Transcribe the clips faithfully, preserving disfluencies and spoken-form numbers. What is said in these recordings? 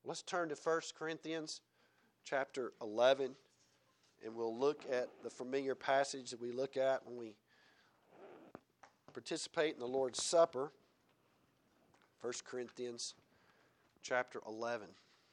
Let's turn to First Corinthians chapter eleven, and we'll look at the familiar passage that we look at when we participate in the Lord's Supper. First Corinthians chapter eleven.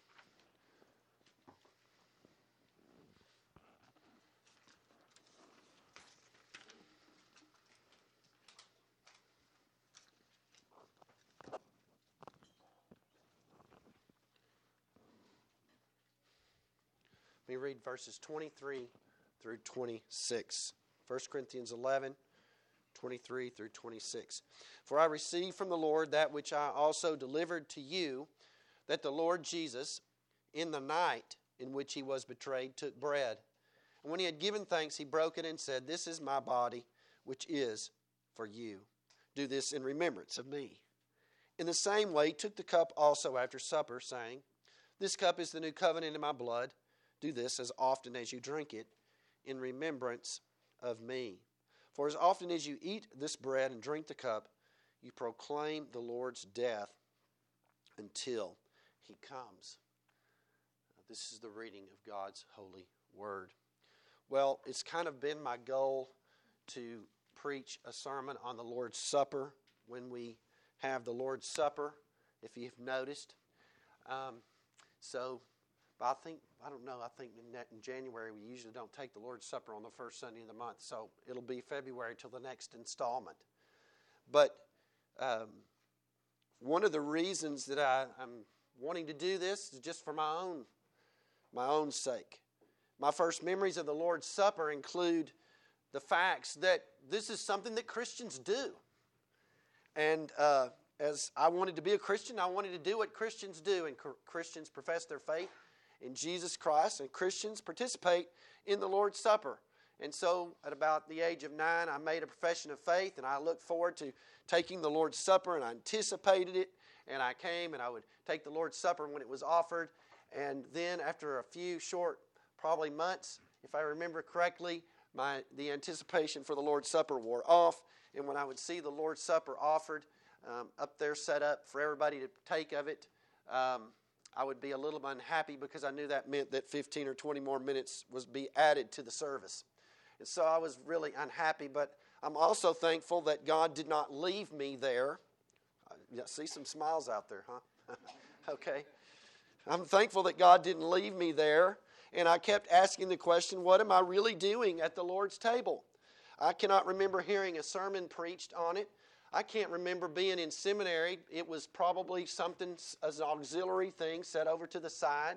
Let me read verses twenty-three through twenty-six. First Corinthians eleven, twenty-three through twenty-six. For I received from the Lord that which I also delivered to you, that the Lord Jesus, in the night in which he was betrayed, took bread. And when he had given thanks, he broke it and said, This is my body, which is for you. Do this in remembrance of me. In the same way, he took the cup also after supper, saying, This cup is the new covenant in my blood. Do this as often as you drink it in remembrance of me. For as often as you eat this bread and drink the cup, you proclaim the Lord's death until he comes. This is the reading of God's holy word. Well, it's kind of been my goal to preach a sermon on the Lord's Supper when we have the Lord's Supper, if you've noticed. Um, so... But I think, I don't know, I think in, that in January we usually don't take the Lord's Supper on the first Sunday of the month, so it'll be February till the next installment. But um, one of the reasons that I, I'm wanting to do this is just for my own, my own sake. My first memories of the Lord's Supper include the facts that this is something that Christians do. And uh, as I wanted to be a Christian, I wanted to do what Christians do, and Christians profess their faith in Jesus Christ, and Christians participate in the Lord's Supper. And so at about the age of nine, I made a profession of faith, and I looked forward to taking the Lord's Supper, and I anticipated it, and I came, and I would take the Lord's Supper when it was offered. And then after a few short, probably months, if I remember correctly, my the anticipation for the Lord's Supper wore off, and when I would see the Lord's Supper offered um, up there set up for everybody to take of it, um, I would be a little unhappy because I knew that meant that fifteen or twenty more minutes was be added to the service. And so I was really unhappy, but I'm also thankful that God did not leave me there. I see some smiles out there, huh? Okay. I'm thankful that God didn't leave me there, and I kept asking the question, what am I really doing at the Lord's table? I cannot remember hearing a sermon preached on it. I can't remember being in seminary. It was probably something as an auxiliary thing set over to the side.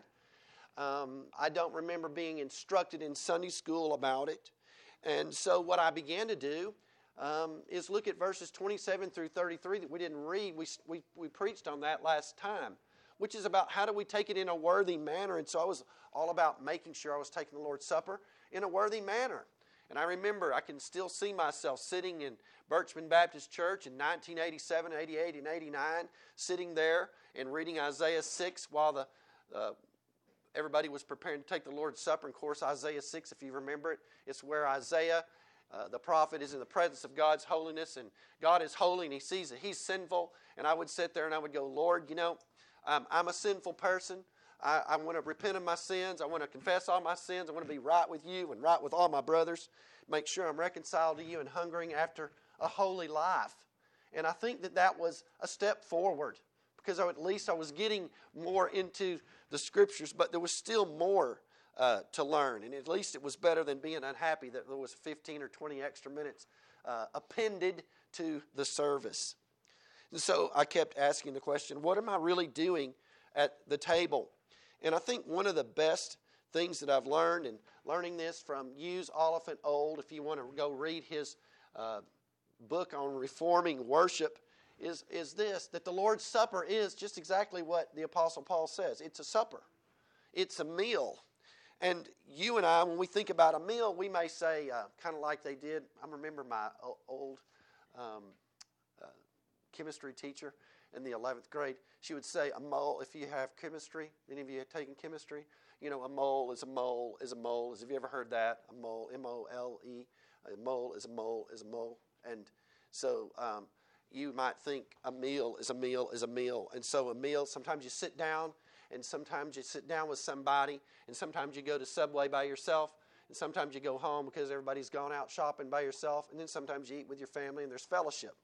Um, I don't remember being instructed in Sunday school about it. And so what I began to do um, is look at verses twenty-seven through thirty-three that we didn't read. We, we, we preached on that last time, which is about how do we take it in a worthy manner. And so I was all about making sure I was taking the Lord's Supper in a worthy manner. And I remember, I can still see myself sitting in Birchman Baptist Church in nineteen eighty-seven, eighty-eight, and eighty-nine, sitting there and reading Isaiah six while the uh, everybody was preparing to take the Lord's Supper. And of course, Isaiah six, if you remember it, it's where Isaiah, uh, the prophet, is in the presence of God's holiness, and God is holy, and he sees that he's sinful. And I would sit there and I would go, Lord, you know, um, I'm a sinful person. I, I want to repent of my sins. I want to confess all my sins. I want to be right with you and right with all my brothers. Make sure I'm reconciled to you and hungering after a holy life. And I think that that was a step forward because at least I was getting more into the Scriptures, but there was still more uh, to learn. And at least it was better than being unhappy that there was fifteen or twenty extra minutes uh, appended to the service. And so I kept asking the question, what am I really doing at the table? And I think one of the best things that I've learned, and learning this from Hughes Oliphant Old, if you want to go read his uh, book on reforming worship, is, is this, that the Lord's Supper is just exactly what the Apostle Paul says. It's a supper. It's a meal. And you and I, when we think about a meal, we may say, uh, kind of like they did, I remember my old um, uh, chemistry teacher in the eleventh grade, she would say a mole, if you have chemistry, any of you have taken chemistry, you know, a mole is a mole is a mole. Have you ever heard that? A mole, M O L E, a mole is a mole is a mole. And so um, you might think a meal is a meal is a meal. And so a meal, sometimes you sit down and sometimes you sit down with somebody, and sometimes you go to Subway by yourself, and sometimes you go home because everybody's gone out shopping by yourself, and then sometimes you eat with your family and there's fellowship.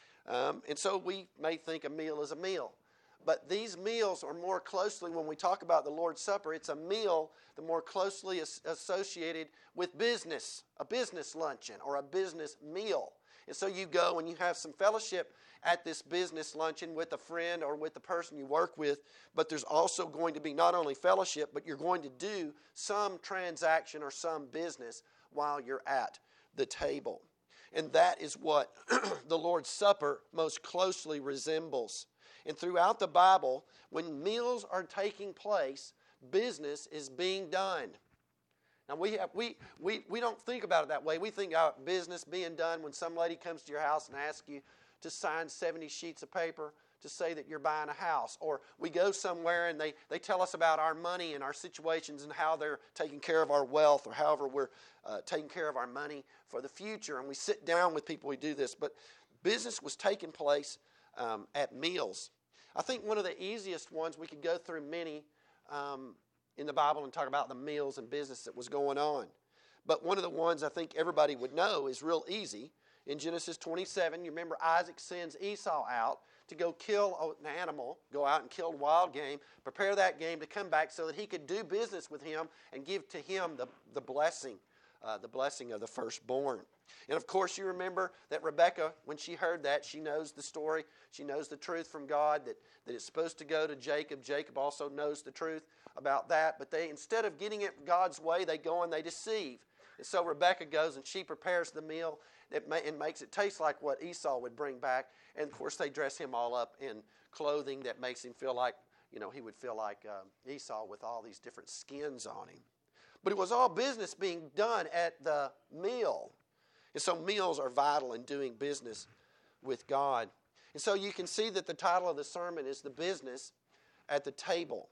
Um, and so we may think a meal is a meal. But these meals are more closely, when we talk about the Lord's Supper, it's a meal the more closely as associated with business, a business luncheon or a business meal. And so you go and you have some fellowship at this business luncheon with a friend or with the person you work with, but there's also going to be not only fellowship, but you're going to do some transaction or some business while you're at the table. And that is what the Lord's Supper most closely resembles. And throughout the Bible, when meals are taking place, business is being done. Now, we, have, we, we, we don't think about it that way. We think about business being done when some lady comes to your house and asks you to sign seventy sheets of paper to say that you're buying a house. Or we go somewhere and they, they tell us about our money and our situations and how they're taking care of our wealth, or however we're uh, taking care of our money for the future. And we sit down with people, we do this. But business was taking place Um, at meals. I think one of the easiest ones, we could go through many um, in the Bible and talk about the meals and business that was going on. But one of the ones I think everybody would know is real easy. In Genesis twenty-seven, you remember Isaac sends Esau out to go kill an animal, go out and kill wild game, prepare that game to come back so that he could do business with him and give to him the, the blessing, uh, the blessing of the firstborn. And of course, you remember that Rebekah, when she heard that, she knows the story. She knows the truth from God, that, that it's supposed to go to Jacob. Jacob also knows the truth about that. But they, instead of getting it God's way, they go and they deceive. And so Rebekah goes and she prepares the meal it may, and makes it taste like what Esau would bring back. And of course, they dress him all up in clothing that makes him feel like, you know, he would feel like um, Esau with all these different skins on him. But it was all business being done at the meal. And so meals are vital in doing business with God. And so you can see that the title of the sermon is The Business at the Table.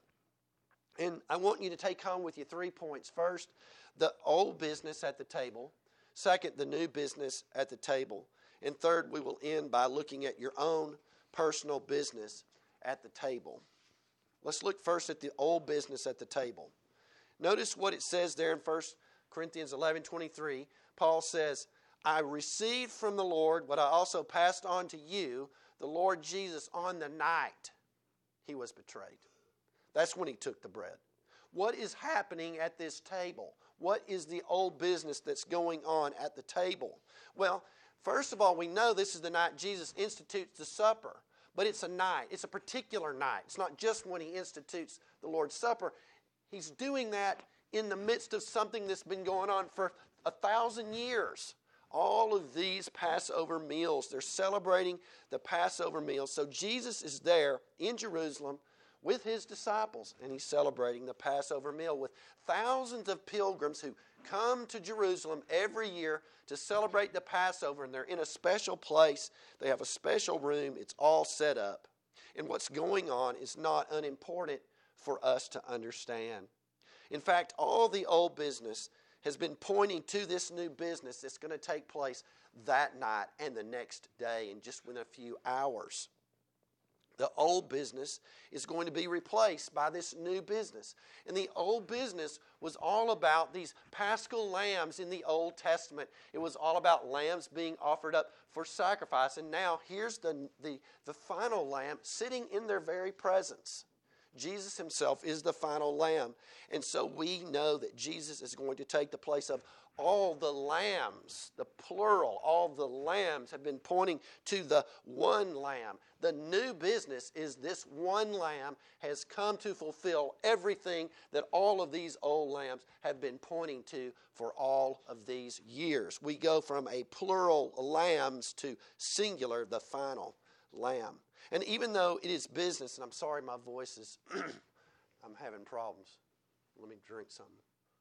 And I want you to take home with you three points. First, the old business at the table. Second, the new business at the table. And third, we will end by looking at your own personal business at the table. Let's look first at the old business at the table. Notice what it says there in First Corinthians eleven twenty-three. Paul says, I received from the Lord what I also passed on to you, the Lord Jesus, on the night he was betrayed. That's when he took the bread. What is happening at this table? What is the old business that's going on at the table? Well, first of all, we know this is the night Jesus institutes the supper. But it's a night. It's a particular night. It's not just when he institutes the Lord's Supper. He's doing that in the midst of something that's been going on for a thousand years. All of these Passover meals, they're celebrating the Passover meals. So Jesus is there in Jerusalem with his disciples, and he's celebrating the Passover meal with thousands of pilgrims who come to Jerusalem every year to celebrate the Passover, and they're in a special place. They have a special room. It's all set up. And what's going on is not unimportant for us to understand. In fact, all the old business has been pointing to this new business that's going to take place that night and the next day in just within a few hours. The old business is going to be replaced by this new business. And the old business was all about these paschal lambs in the Old Testament. It was all about lambs being offered up for sacrifice. And now here's the, the, the final lamb sitting in their very presence. Jesus himself is the final lamb. And so we know that Jesus is going to take the place of all the lambs, the plural, all the lambs have been pointing to the one lamb. The new business is this one lamb has come to fulfill everything that all of these old lambs have been pointing to for all of these years. We go from a plural lambs to singular, the final lamb. And even though it is business, and I'm sorry my voice is, I'm having problems. Let me drink something.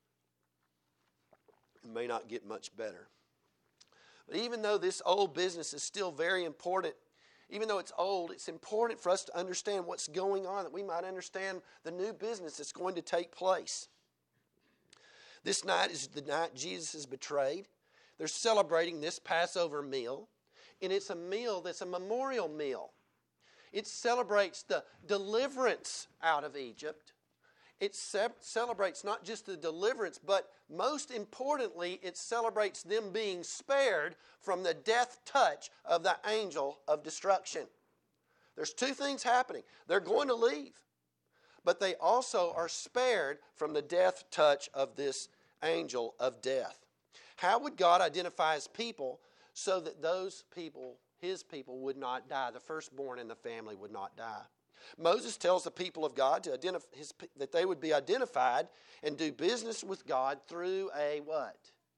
It may not get much better. But even though this old business is still very important, even though it's old, it's important for us to understand what's going on, that we might understand the new business that's going to take place. This night is the night Jesus is betrayed. They're celebrating this Passover meal, and it's a meal that's a memorial meal. It celebrates the deliverance out of Egypt. It ce- celebrates not just the deliverance, but most importantly, it celebrates them being spared from the death touch of the angel of destruction. There's two things happening. They're going to leave, but they also are spared from the death touch of this angel of death. How would God identify His people so that those people, His people, would not die? The firstborn in the family would not die. Moses tells the people of God to identify his, that they would be identified and do business with God through a what?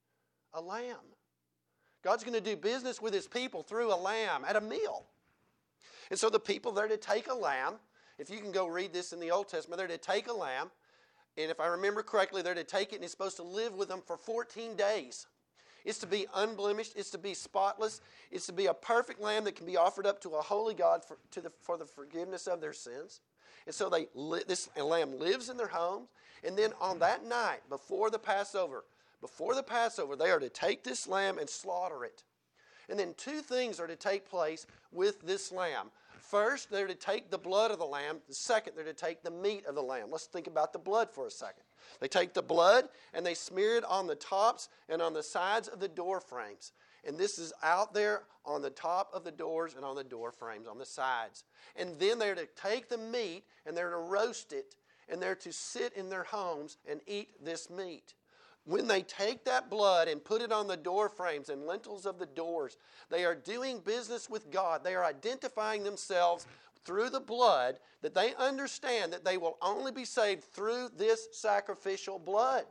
A lamb. God's going to do business with His people through a lamb at a meal. And so the people, they're to take a lamb. If you can go read this in the Old Testament, they're to take a lamb. And if I remember correctly, they're to take it and it's supposed to live with them for fourteen days. It's to be unblemished. It's to be spotless. It's to be a perfect lamb that can be offered up to a holy God for, to the, for the forgiveness of their sins. And so they this lamb lives in their homes. And then on that night, before the Passover, before the Passover, they are to take this lamb and slaughter it. And then two things are to take place with this lamb. First, they're to take the blood of the lamb. The second, they're to take the meat of the lamb. Let's think about the blood for a second. They take the blood and they smear it on the tops and on the sides of the door frames. And this is out there on the top of the doors and on the door frames, on the sides. And then they're to take the meat and they're to roast it. And they're to sit in their homes and eat this meat. When they take that blood and put it on the door frames and lintels of the doors, they are doing business with God. They are identifying themselves through the blood, that they understand that they will only be saved through this sacrificial blood.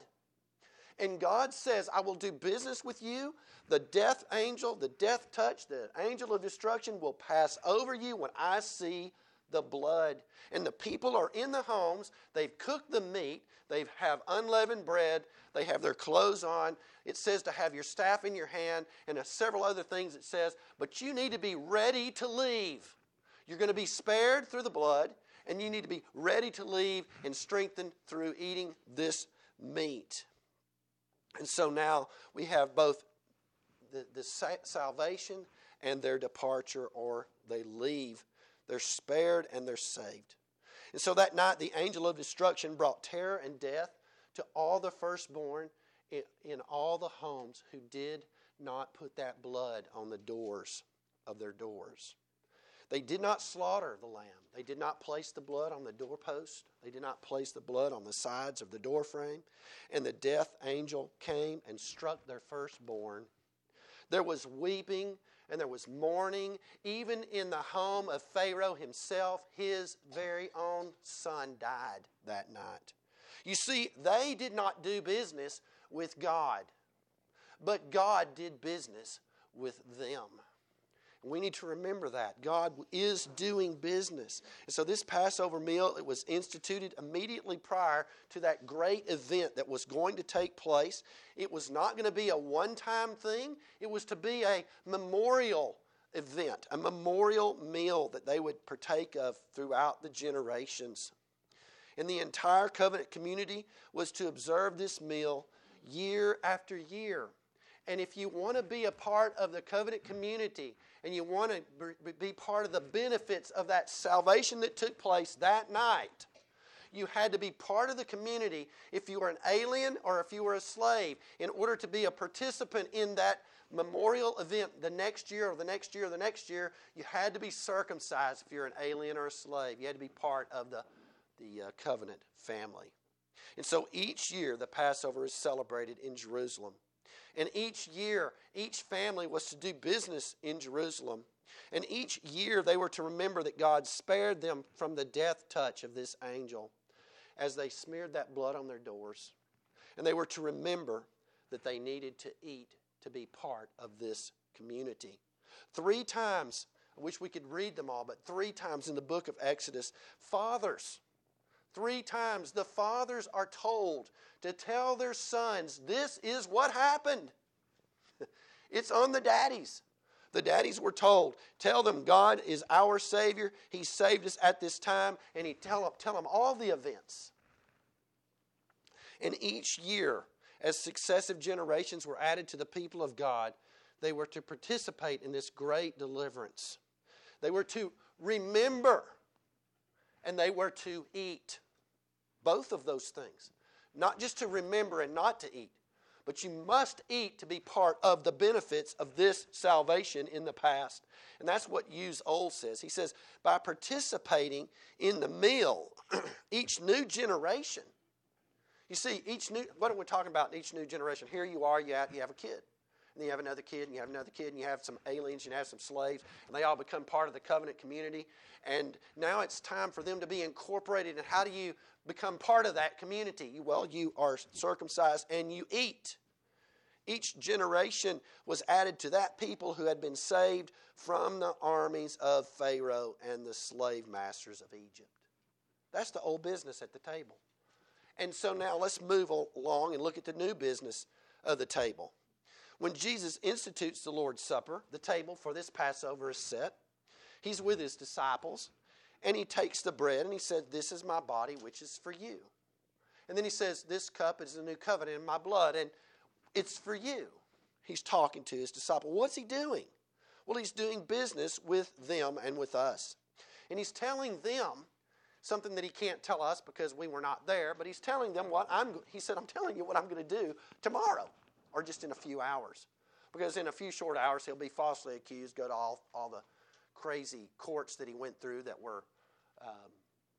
And God says, I will do business with you. The death angel, the death touch, the angel of destruction will pass over you when I see the blood. And the people are in the homes. They've cooked the meat. They have unleavened bread. They have their clothes on. It says to have your staff in your hand and several other things it says. But you need to be ready to leave. You're going to be spared through the blood, and you need to be ready to leave and strengthened through eating this meat. And so now we have both the, the salvation and their departure, or they leave. They're spared and they're saved. And so that night, the angel of destruction brought terror and death to all the firstborn in, in all the homes who did not put that blood on the doors of their doors. They did not slaughter the lamb. They did not place the blood on the doorpost. They did not place the blood on the sides of the doorframe. And the death angel came and struck their firstborn. There was weeping and there was mourning, even in the home of Pharaoh himself. His very own son died that night. You see, they did not do business with God, but God did business with them. We need to remember that. God is doing business. And so this Passover meal, it was instituted immediately prior to that great event that was going to take place. It was not going to be a one-time thing. It was to be a memorial event, a memorial meal that they would partake of throughout the generations. And the entire covenant community was to observe this meal year after year. And if you want to be a part of the covenant community and you want to be part of the benefits of that salvation that took place that night, you had to be part of the community if you were an alien or if you were a slave, in order to be a participant in that memorial event the next year or the next year or the next year. You had to be circumcised if you're an alien or a slave. You had to be part of the, the uh, covenant family. And so each year the Passover is celebrated in Jerusalem. And each year, each family was to do business in Jerusalem. And each year they were to remember that God spared them from the death touch of this angel as they smeared that blood on their doors. And they were to remember that they needed to eat to be part of this community. Three times, I wish we could read them all, but three times in the book of Exodus, fathers, Three times the fathers are told to tell their sons, this is what happened. It's on the daddies. The daddies were told, tell them God is our Savior. He saved us at this time. And he tell them, tell them all the events. And each year, as successive generations were added to the people of God, they were to participate in this great deliverance. They were to remember. And they were to eat. Both of those things. Not just to remember and not to eat. But you must eat to be part of the benefits of this salvation in the past. And that's what Hughes Old says. He says, by participating in the meal, each new generation. You see, each new, what are we talking about in each new generation? Here you are, you have, you have a kid. And then you have another kid, and you have another kid, and you have some aliens, and you have some slaves, and they all become part of the covenant community. And now it's time for them to be incorporated. And how do you become part of that community? Well, you are circumcised and you eat. Each generation was added to that people who had been saved from the armies of Pharaoh and the slave masters of Egypt. That's the old business at the table. And so now let's move along and look at the new business of the table. When Jesus institutes the Lord's Supper, the table for this Passover is set. He's with his disciples, and he takes the bread, and he said, this is my body, which is for you. And then he says, this cup is the new covenant in my blood, and it's for you. He's talking to his disciples. What's he doing? Well, he's doing business with them and with us. And he's telling them something that he can't tell us because we were not there, but he's telling them what I'm, he said, I'm telling you what I'm going to do tomorrow. Or just in a few hours. Because in a few short hours, he'll be falsely accused, go to all, all the crazy courts that he went through that were um,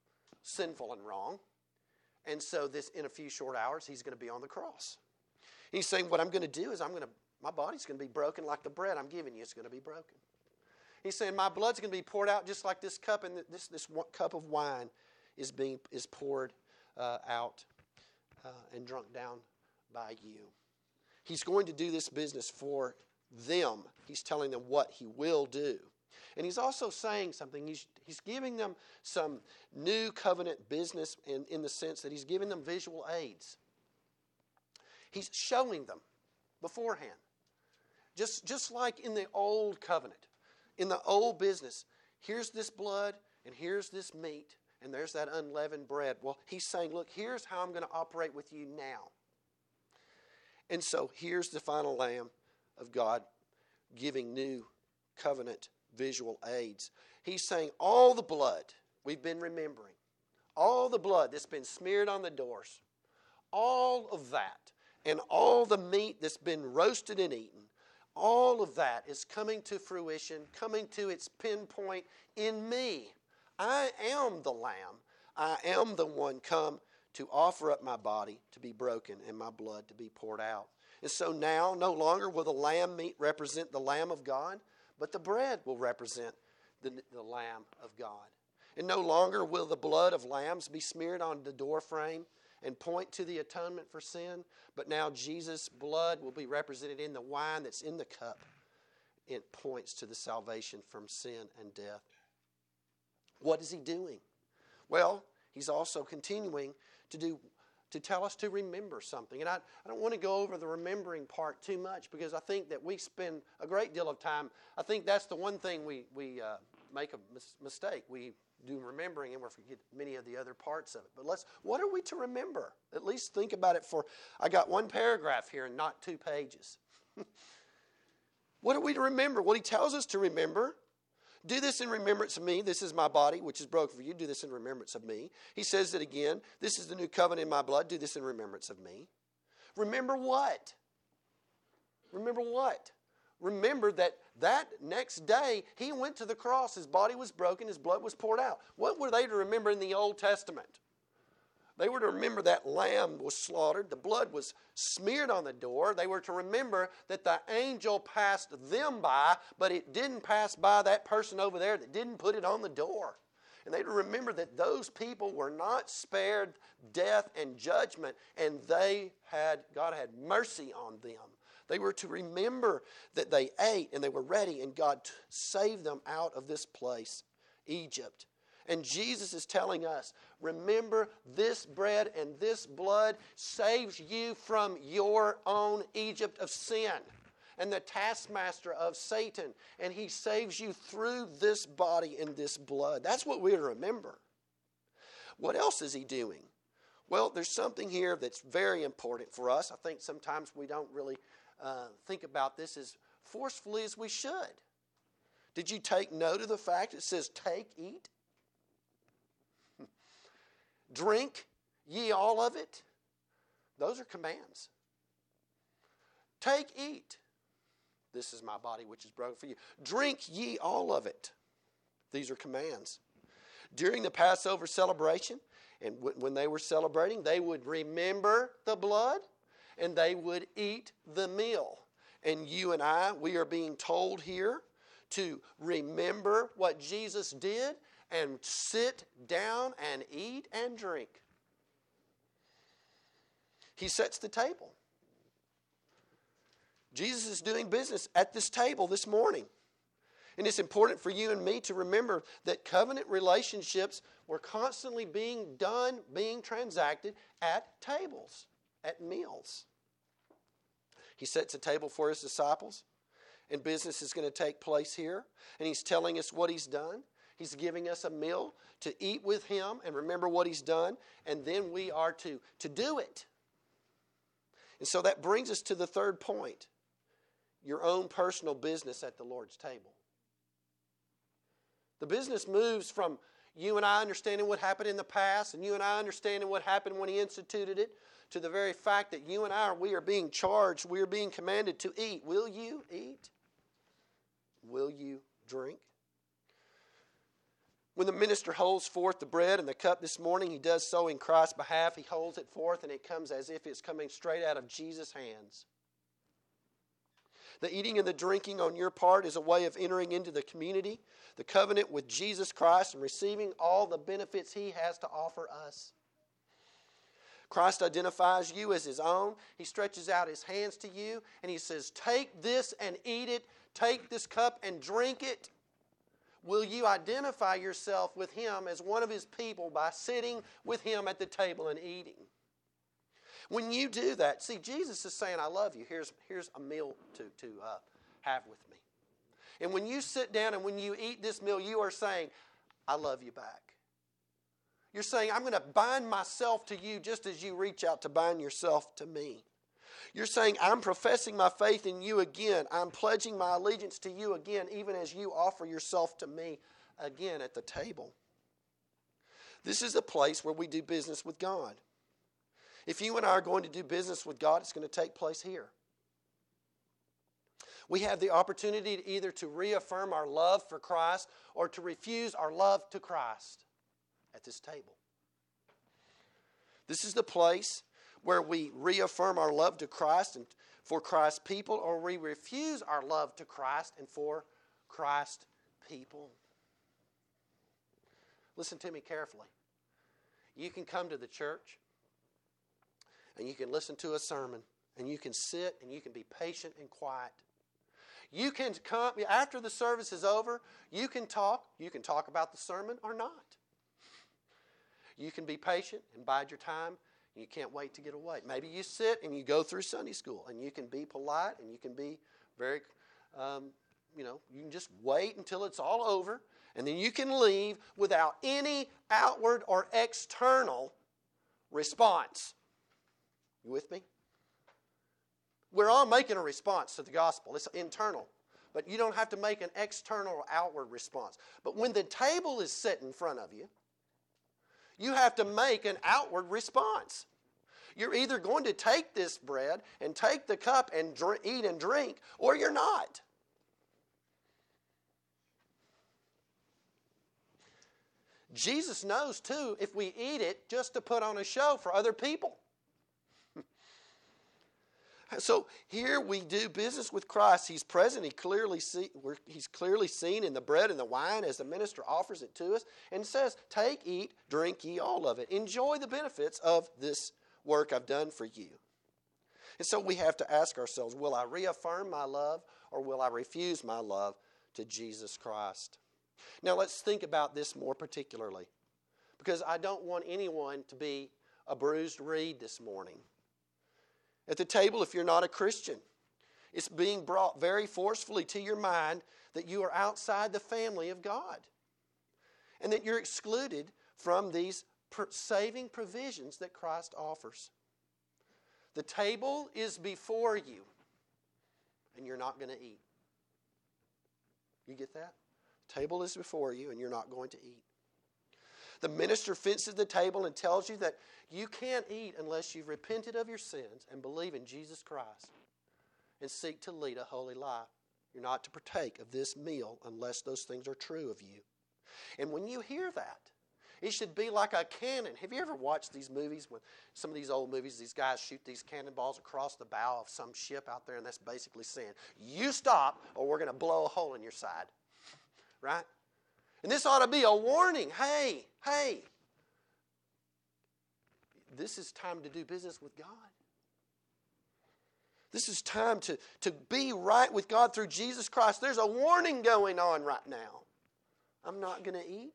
sinful and wrong. And so this, in a few short hours, he's going to be on the cross. He's saying, what I'm going to do is I'm going to, my body's going to be broken like the bread I'm giving you is going to be broken. He's saying, my blood's going to be poured out just like this cup, and this, this cup of wine is being is poured uh, out uh, and drunk down by you. He's going to do this business for them. He's telling them what he will do. And he's also saying something. He's, he's giving them some new covenant business in, in the sense that he's giving them visual aids. He's showing them beforehand. Just, just like in the old covenant, in the old business, here's this blood and here's this meat and there's that unleavened bread. Well, he's saying, look, here's how I'm going to operate with you now. And so here's the final Lamb of God giving new covenant visual aids. He's saying all the blood we've been remembering, all the blood that's been smeared on the doors, all of that, and all the meat that's been roasted and eaten, all of that is coming to fruition, coming to its pinpoint in me. I am the Lamb. I am the one come to offer up my body to be broken and my blood to be poured out. And so now, no longer will the lamb meat represent the Lamb of God, but the bread will represent the, the Lamb of God. And no longer will the blood of lambs be smeared on the doorframe and point to the atonement for sin, but now Jesus' blood will be represented in the wine that's in the cup. It points to the salvation from sin and death. What is he doing? Well, he's also continuing to do to tell us to remember something. And I, I don't want to go over the remembering part too much because I think that we spend a great deal of time. I think that's the one thing we, we uh, make a mis- mistake. We do remembering and we forget many of the other parts of it. But let's, what are we to remember? At least think about it for, I got one paragraph here and not two pages. What are we to remember? Well, he tells us to remember. Do this in remembrance of me. This is my body, which is broken for you. Do this in remembrance of me. He says it again. This is the new covenant in my blood. Do this in remembrance of me. Remember what? Remember what? Remember that that next day, he went to the cross. His body was broken. His blood was poured out. What were they to remember in the Old Testament? They were to remember that lamb was slaughtered. The blood was smeared on the door. They were to remember that the angel passed them by, but it didn't pass by that person over there that didn't put it on the door. And they to remember that those people were not spared death and judgment, and they had, God had mercy on them. They were to remember that they ate and they were ready, and God saved them out of this place, Egypt. And Jesus is telling us, remember this bread and this blood saves you from your own Egypt of sin and the taskmaster of Satan. And he saves you through this body and this blood. That's what we're to remember. What else is he doing? Well, there's something here that's very important for us. I think sometimes we don't really uh, think about this as forcefully as we should. Did you take note of the fact it says, take, eat? Drink ye all of it? Those are commands. Take, eat. This is my body which is broken for you. Drink ye all of it. These are commands. During the Passover celebration, and when they were celebrating, they would remember the blood and they would eat the meal. And you and I, we are being told here to remember what Jesus did and sit down and eat and drink. He sets the table. Jesus is doing business at this table this morning. And it's important for you and me to remember that covenant relationships were constantly being done, being transacted at tables, at meals. He sets a table for his disciples, and business is going to take place here. And he's telling us what he's done. He's giving us a meal to eat with him and remember what he's done. And then we are to, to do it. And so that brings us to the third point. Your own personal business at the Lord's table. The business moves from you and I understanding what happened in the past and you and I understanding what happened when he instituted it to the very fact that you and I, we are being charged, we are being commanded to eat. Will you eat? Will you drink? When the minister holds forth the bread and the cup this morning, he does so in Christ's behalf. He holds it forth and it comes as if it's coming straight out of Jesus' hands. The eating and the drinking on your part is a way of entering into the community, the covenant with Jesus Christ, and receiving all the benefits he has to offer us. Christ identifies you as his own. He stretches out his hands to you and he says, take this and eat it. Take this cup and drink it. Will you identify yourself with him as one of his people by sitting with him at the table and eating? When you do that, see, Jesus is saying, I love you. Here's, here's a meal to, to uh, have with me. And when you sit down and when you eat this meal, you are saying, I love you back. You're saying, I'm going to bind myself to you just as you reach out to bind yourself to me. You're saying, I'm professing my faith in you again. I'm pledging my allegiance to you again, even as you offer yourself to me again at the table. This is a place where we do business with God. If you and I are going to do business with God, it's going to take place here. We have the opportunity to either to reaffirm our love for Christ or to refuse our love to Christ at this table. This is the place where we reaffirm our love to Christ and for Christ's people, or we refuse our love to Christ and for Christ's people. Listen to me carefully. You can come to the church and you can listen to a sermon and you can sit and you can be patient and quiet. You can come, after the service is over, you can talk. You can talk about the sermon or not. You can be patient and bide your time. You can't wait to get away. Maybe you sit and you go through Sunday school and you can be polite and you can be very, um, you know, you can just wait until it's all over and then you can leave without any outward or external response. You with me? We're all making a response to the gospel. It's internal. But you don't have to make an external or outward response. But when the table is set in front of you, you have to make an outward response. You're either going to take this bread and take the cup and drink, eat and drink, or you're not. Jesus knows, too, if we eat it just to put on a show for other people. So here we do business with Christ. He's present. He clearly see, he's clearly seen in the bread and the wine as the minister offers it to us. And says, take, eat, drink ye all of it. Enjoy the benefits of this work I've done for you. And so we have to ask ourselves, will I reaffirm my love or will I refuse my love to Jesus Christ? Now let's think about this more particularly, because I don't want anyone to be a bruised reed this morning. At the table, if you're not a Christian, it's being brought very forcefully to your mind that you are outside the family of God and that you're excluded from these saving provisions that Christ offers. The table is before you and you're not going to eat. You get that? Table is before you, and you're not going to eat. The minister fences the table and tells you that you can't eat unless you've repented of your sins and believe in Jesus Christ and seek to lead a holy life. You're not to partake of this meal unless those things are true of you. And when you hear that, it should be like a cannon. Have you ever watched these movies? When some of these old movies, these guys shoot these cannonballs across the bow of some ship out there, and that's basically saying, you stop or we're going to blow a hole in your side. Right? And this ought to be a warning. Hey, hey, this is time to do business with God. This is time to, to be right with God through Jesus Christ. There's a warning going on right now. I'm not going to eat.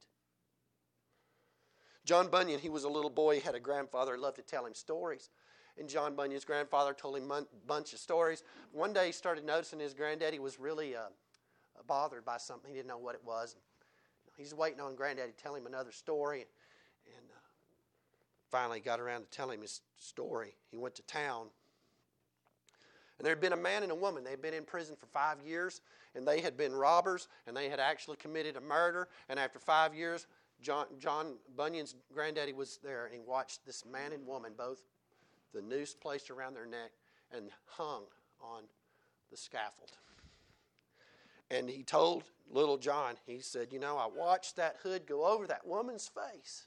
John Bunyan, he was a little boy. He had a grandfather who loved to tell him stories. And John Bunyan's grandfather told him a bunch of stories. One day he started noticing his granddaddy was really uh, bothered by something. He didn't know what it was. He's waiting on Granddaddy to tell him another story. And, and uh, finally got around to telling him his story. He went to town. And there had been a man and a woman. They had been in prison for five years. And they had been robbers. And they had actually committed a murder. And after five years, John, John Bunyan's granddaddy was there. And he watched this man and woman, both the noose placed around their neck and hung on the scaffold. And he told little John, he said, you know, I watched that hood go over that woman's face.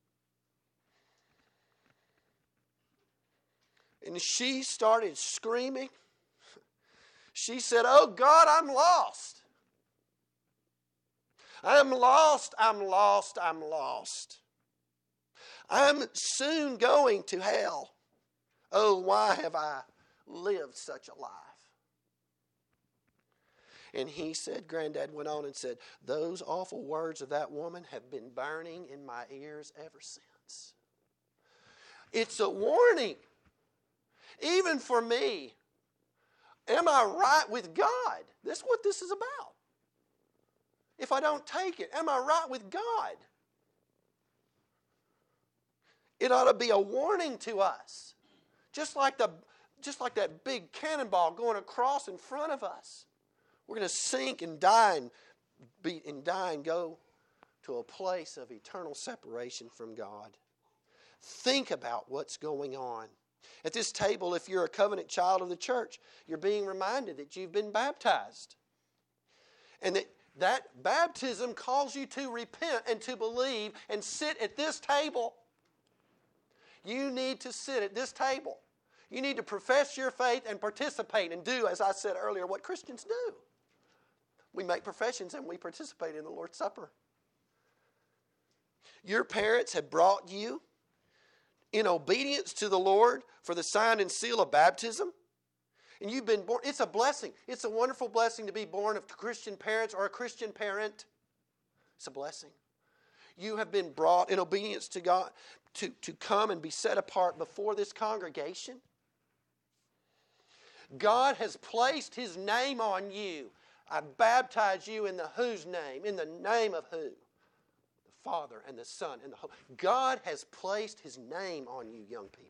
And she started screaming. She said, oh God, I'm lost. I'm lost, I'm lost, I'm lost. I'm soon going to hell. Oh, why have I lived such a life? And he said, Granddad went on and said, those awful words of that woman have been burning in my ears ever since. It's a warning, even for me. Am I right with God? That's what this is about. If I don't take it, am I right with God? It ought to be a warning to us. Just like the, just like that big cannonball going across in front of us. We're going to sink and die and, be, and die and go to a place of eternal separation from God. Think about what's going on. At this table, if you're a covenant child of the church, you're being reminded that you've been baptized. And that that baptism calls you to repent and to believe and sit at this table. You need to sit at this table. You need to profess your faith and participate and do, as I said earlier, what Christians do. We make professions and we participate in the Lord's Supper. Your parents have brought you in obedience to the Lord for the sign and seal of baptism. And you've been born. It's a blessing. It's a wonderful blessing to be born of Christian parents or a Christian parent. It's a blessing. You have been brought in obedience to God to, to come and be set apart before this congregation. God has placed His name on you. I baptize you in the whose name? In the name of who? The Father and the Son and the Holy. God has placed His name on you, young people.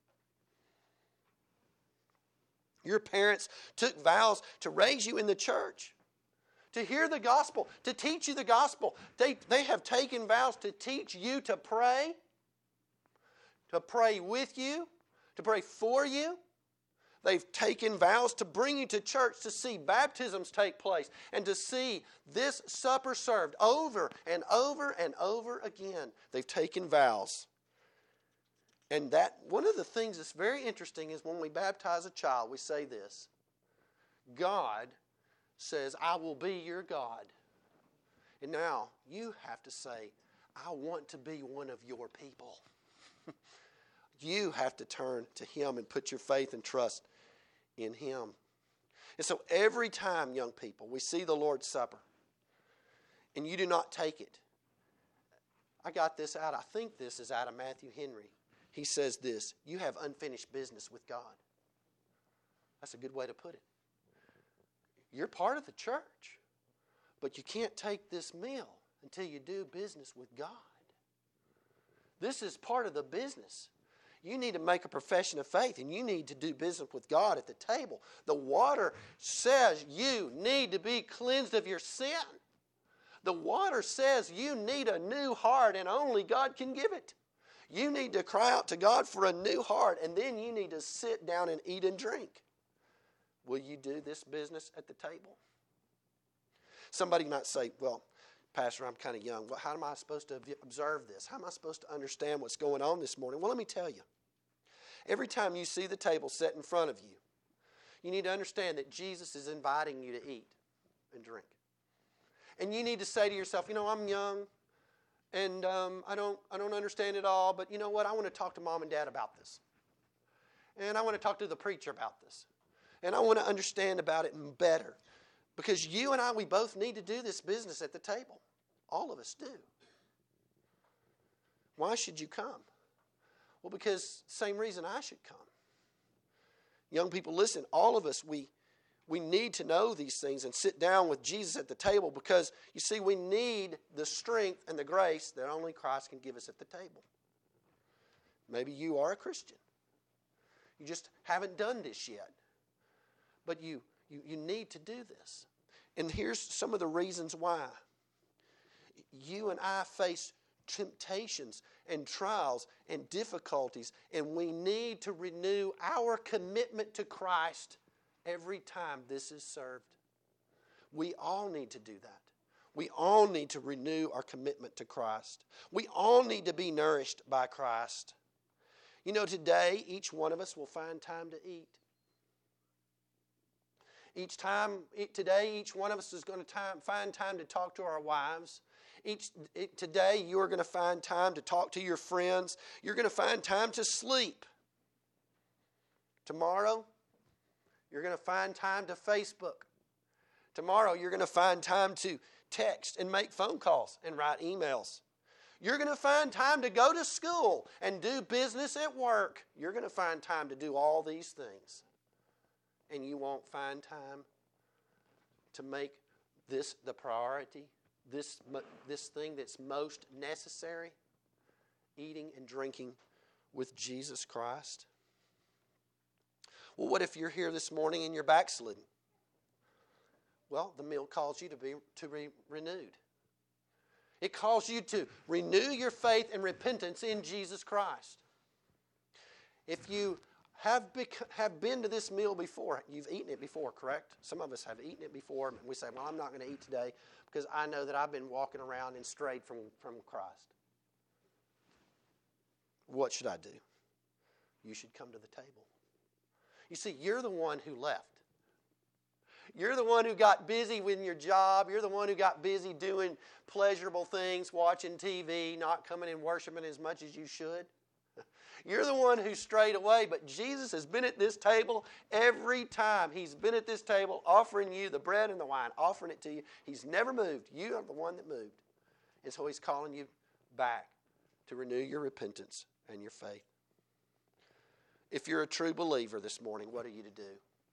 Your parents took vows to raise you in the church, to hear the gospel, to teach you the gospel. They, they have taken vows to teach you to pray, to pray with you, to pray for you. They've taken vows to bring you to church to see baptisms take place and to see this supper served over and over and over again. They've taken vows. And that one of the things that's very interesting is when we baptize a child, we say this. God says, I will be your God. And now you have to say, I want to be one of your people. You have to turn to Him and put your faith and trust in Him. And so every time, young people, we see the Lord's Supper and you do not take it. I got this out. I think this is out of Matthew Henry. He says this, you have unfinished business with God. That's a good way to put it. You're part of the church, but you can't take this meal until you do business with God. This is part of the business. You need to make a profession of faith, and you need to do business with God at the table. The water says you need to be cleansed of your sin. The water says you need a new heart, and only God can give it. You need to cry out to God for a new heart, and then you need to sit down and eat and drink. Will you do this business at the table? Somebody might say, well, Pastor, I'm kind of young. Well, how am I supposed to observe this? How am I supposed to understand what's going on this morning? Well, let me tell you. Every time you see the table set in front of you, you need to understand that Jesus is inviting you to eat and drink. And you need to say to yourself, you know, I'm young, and um, I don't I don't understand it all, but you know what? I want to talk to Mom and Dad about this. And I want to talk to the preacher about this. And I want to understand about it better. Because you and I, we both need to do this business at the table. All of us do. Why should you come? Well, because same reason I should come. Young people, listen, all of us, we We need to know these things and sit down with Jesus at the table because, you see, we need the strength and the grace that only Christ can give us at the table. Maybe you are a Christian. You just haven't done this yet. But you, you, you need to do this. And here's some of the reasons why. You and I face temptations and trials and difficulties, and we need to renew our commitment to Christ every time this is served. We all need to do that. We all need to renew our commitment to Christ. We all need to be nourished by Christ. You know, today, each one of us will find time to eat. Each time, today, each one of us is going to time, find time to talk to our wives. Each Today, you are going to find time to talk to your friends. You're going to find time to sleep. Tomorrow, you're going to find time to Facebook. Tomorrow, you're going to find time to text and make phone calls and write emails. You're going to find time to go to school and do business at work. You're going to find time to do all these things. And you won't find time to make this the priority, this, this thing that's most necessary, eating and drinking with Jesus Christ. Well, what if you're here this morning and you're backslidden? Well, the meal calls you to be to be renewed. It calls you to renew your faith and repentance in Jesus Christ. If you have, bec- have been to this meal before, you've eaten it before, correct? Some of us have eaten it before, and we say, well, I'm not going to eat today because I know that I've been walking around and strayed from, from Christ. What should I do? You should come to the table. You see, you're the one who left. You're the one who got busy with your job. You're the one who got busy doing pleasurable things, watching T V, not coming and worshiping as much as you should. You're the one who strayed away, but Jesus has been at this table every time. He's been at this table offering you the bread and the wine, offering it to you. He's never moved. You are the one that moved. And so He's calling you back to renew your repentance and your faith. If you're a true believer this morning, what are you to do?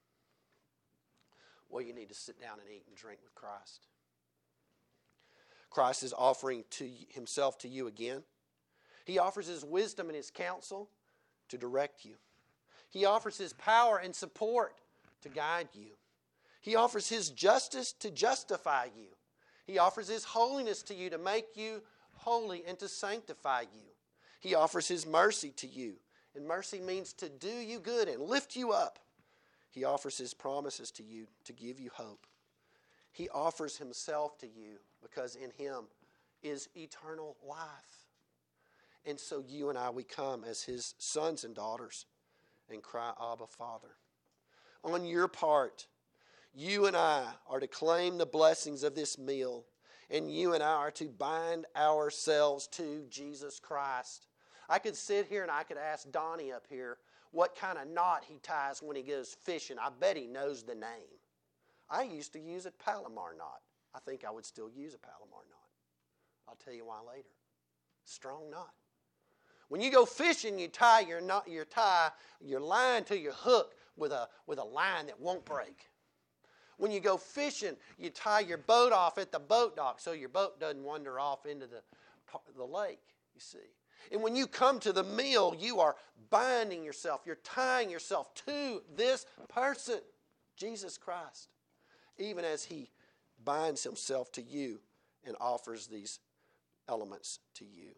Well, you need to sit down and eat and drink with Christ. Christ is offering to Himself to you again. He offers His wisdom and His counsel to direct you. He offers His power and support to guide you. He offers His justice to justify you. He offers His holiness to you to make you holy and to sanctify you. He offers His mercy to you. And mercy means to do you good and lift you up. He offers His promises to you to give you hope. He offers Himself to you because in Him is eternal life. And so you and I, we come as His sons and daughters and cry, Abba, Father. On your part, you and I are to claim the blessings of this meal, and you and I are to bind ourselves to Jesus Christ. I could sit here and I could ask Donnie up here what kind of knot he ties when he goes fishing. I bet he knows the name. I used to use a Palomar knot. I think I would still use a Palomar knot. I'll tell you why later. Strong knot. When you go fishing, you tie your knot, your tie, your line to your hook with a with a line that won't break. When you go fishing, you tie your boat off at the boat dock so your boat doesn't wander off into the the lake. You see. And when you come to the meal, you are binding yourself. You're tying yourself to this person, Jesus Christ, even as He binds Himself to you and offers these elements to you.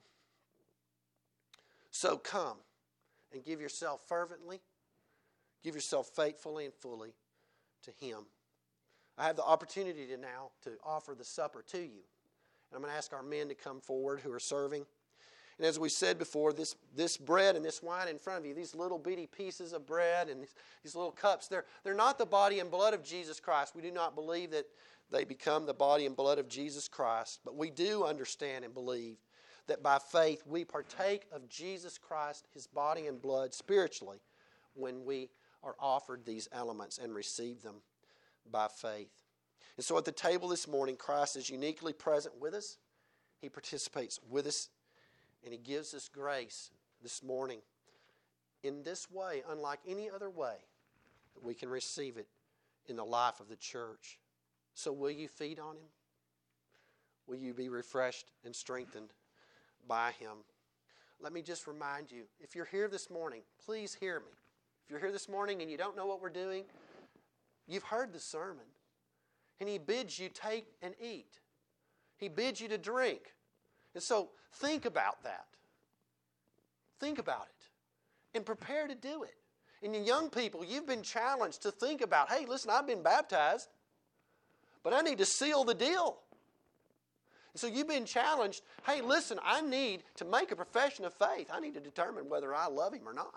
So come and give yourself fervently, give yourself faithfully and fully to Him. I have the opportunity to now to offer the supper to you. And I'm going to ask our men to come forward who are serving. And as we said before, this, this bread and this wine in front of you, these little bitty pieces of bread and these, these little cups, they're, they're not the body and blood of Jesus Christ. We do not believe that they become the body and blood of Jesus Christ. But we do understand and believe that by faith we partake of Jesus Christ, His body and blood spiritually, when we are offered these elements and receive them by faith. And so at the table this morning, Christ is uniquely present with us. He participates with us, and He gives us grace this morning in this way, unlike any other way, that we can receive it in the life of the church. So will you feed on Him? Will you be refreshed and strengthened by Him? Let me just remind you, if you're here this morning, please hear me. If you're here this morning and you don't know what we're doing, you've heard the sermon. And He bids you take and eat. He bids you to drink. And so think about that. Think about it. And prepare to do it. And you young people, you've been challenged to think about, hey, listen, I've been baptized, but I need to seal the deal. And so you've been challenged, hey, listen, I need to make a profession of faith. I need to determine whether I love Him or not.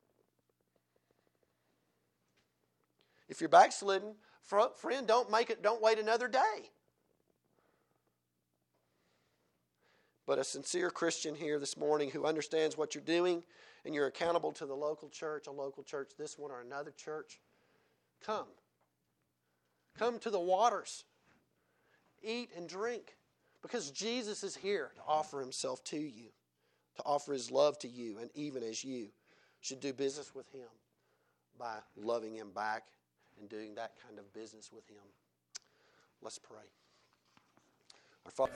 If you're backslidden, friend, don't make it, don't wait another day. But a sincere Christian here this morning who understands what you're doing and you're accountable to the local church, a local church, this one or another church, come. Come to the waters. Eat and drink. Because Jesus is here to offer Himself to you, to offer His love to you, and even as you should do business with Him by loving Him back and doing that kind of business with Him. Let's pray. Our Father,